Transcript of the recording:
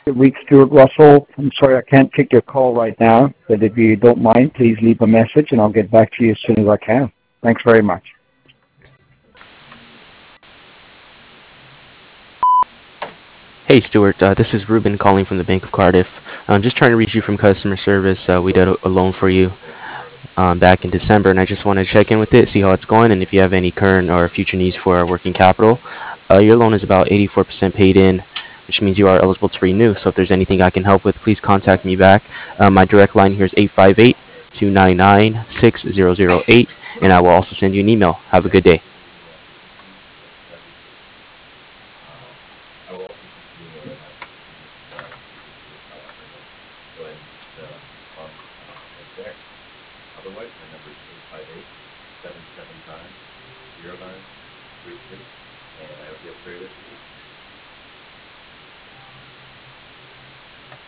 Reach Stuart Russell. I'm sorry I can't take your call right now, but if you don't mind, please leave a message and I'll get back to you as soon as I can. Thanks very much. Hey Stuart, this is Ruben calling from the Bank of Cardiff. I'm just trying to reach you from customer service. We did a loan for you back in December, and I just want to check in with it, see how it's going, and if you have any current or future needs for our working capital. Your loan is about 84% paid in, which means you are eligible to renew. So if there's anything I can help with, please contact me back. My direct line here is 858-299-6008, and I will also send you an email. Have a good day.